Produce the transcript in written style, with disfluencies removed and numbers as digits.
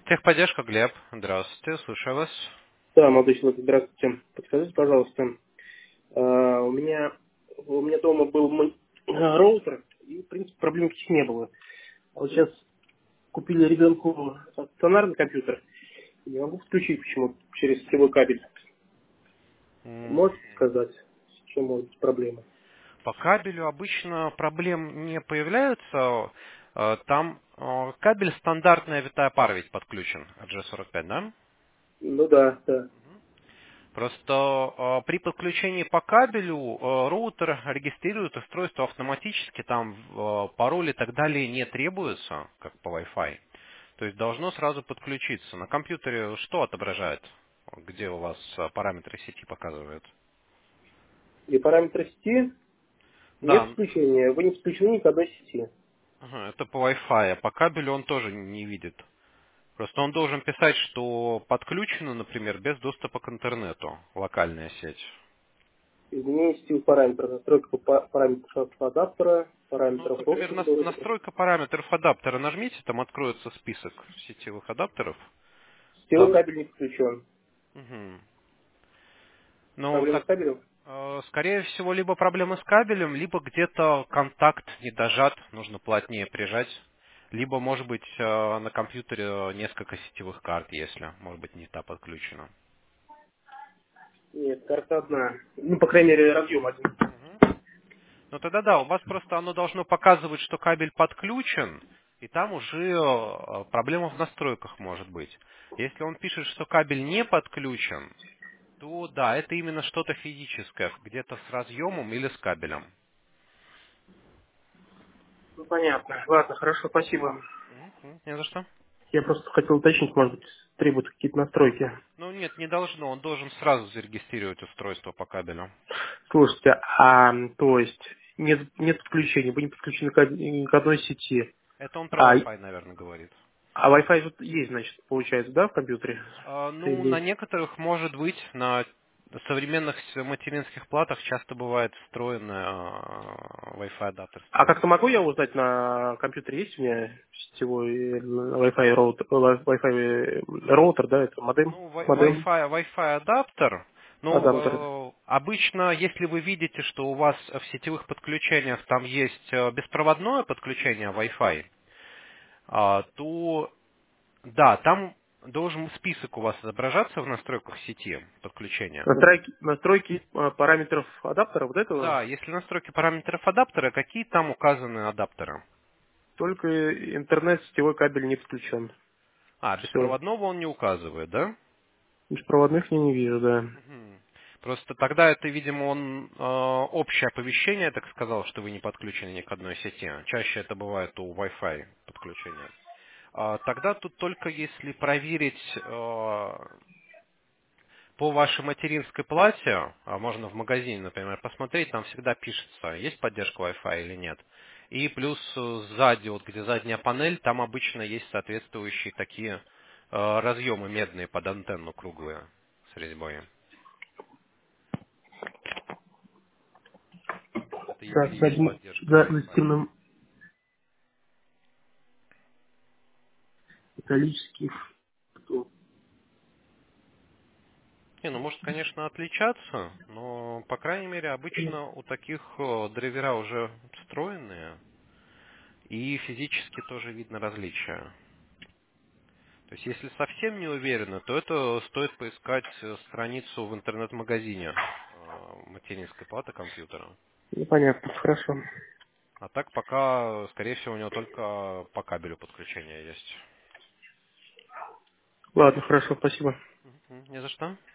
Техподдержка, Глеб. Здравствуйте, слушаю вас. Да, молодой человек, здравствуйте. Подскажите, пожалуйста, у меня дома был мой роутер, и, в принципе, проблем никаких не было. А вот сейчас купили ребенку стационарный компьютер, и не могу включить почему-то через сетевой кабель. М, Можете сказать, с чем может быть проблема? По кабелю обычно проблем не появляются. Там кабель стандартная витая пара ведь подключен от G45, да? Ну да, да. Просто при подключении по кабелю роутер регистрирует устройство автоматически, там пароли и так далее не требуются, как по Wi-Fi. То есть должно сразу подключиться. На компьютере что отображает? Где у вас параметры сети показывают? И параметры сети нет Да, включения. Вы не подключены ни к одной сети. ага, это по Wi-Fi, а по кабелю он тоже не видит. Просто он должен писать, что подключено, например, без доступа к интернету, локальная сеть. Изменение сетевых параметров, настройка параметров адаптера, Ну, параметров например, роутера. настройка параметров адаптера. Нажмите, там откроется список сетевых адаптеров. Сетевой Там, кабель не подключен. мгм. Ну, Проблема с так, кабелем? скорее всего, либо проблемы с кабелем, либо где-то контакт не дожат, нужно плотнее прижать. Либо, может быть, на компьютере несколько сетевых карт, если, может быть, не та подключена. Нет, карта одна. Ну, по крайней мере, разъем один. Мгм. Ну тогда да, у вас просто оно должно показывать, что кабель подключен, и там уже проблема в настройках может быть. Если он пишет, что кабель не подключен, то да, это именно что-то физическое, где-то с разъемом или с кабелем. Ну, понятно. Ладно, хорошо, спасибо. Не за что. Я просто хотел уточнить, может быть, требуются какие-то настройки. Ну нет, не должно, он должен сразу зарегистрировать устройство по кабелю. Слушайте, то есть нет подключения, вы не подключены ни к одной сети. Это он про А, Wi-Fi, наверное, говорит. а Wi-Fi же есть, значит, получается, да, в компьютере? Ну, на Соединить? некоторых может быть, на современных материнских платах часто бывает встроенный Wi-Fi адаптер А стоит. как-то могу я узнать, на компьютере есть у меня сетевой Wi-Fi роутер, да, это Ну, модем, Wi-Fi адаптер, адаптер. ну, обычно, если вы видите, что у вас в сетевых подключениях там есть беспроводное подключение Wi-Fi, то, да, там должен список у вас отображаться в настройках сети подключения. Настройки параметров адаптера вот этого, Да, если настройки параметров адаптера, какие там указаны адаптеры? только интернет, сетевой кабель не подключен. Все. Беспроводного он не указывает, да? Беспроводных я не вижу, да. Мгм. Просто тогда это, видимо, он общее оповещение, так сказал, что вы не подключены ни к одной сети. Чаще это бывает у Wi-Fi подключения. Тогда тут только если проверить по вашей материнской плате, можно в магазине, например, посмотреть, там всегда пишется, есть поддержка Wi-Fi или нет. И плюс сзади, вот где задняя панель, там обычно есть соответствующие такие разъемы медные под антенну круглые с резьбой. Это Так, и есть поддержка за Wi-Fi. стенным металлических. Не, ну может, конечно, отличаться, но, по крайней мере, обычно у таких драйвера уже встроенные, и физически тоже видно различия. То есть, если совсем не уверены, то это стоит поискать страницу в интернет-магазине материнской платы компьютера. Ну, понятно, хорошо. А так пока, скорее всего, у него только по кабелю подключение есть. Ладно, хорошо, спасибо. Не за что.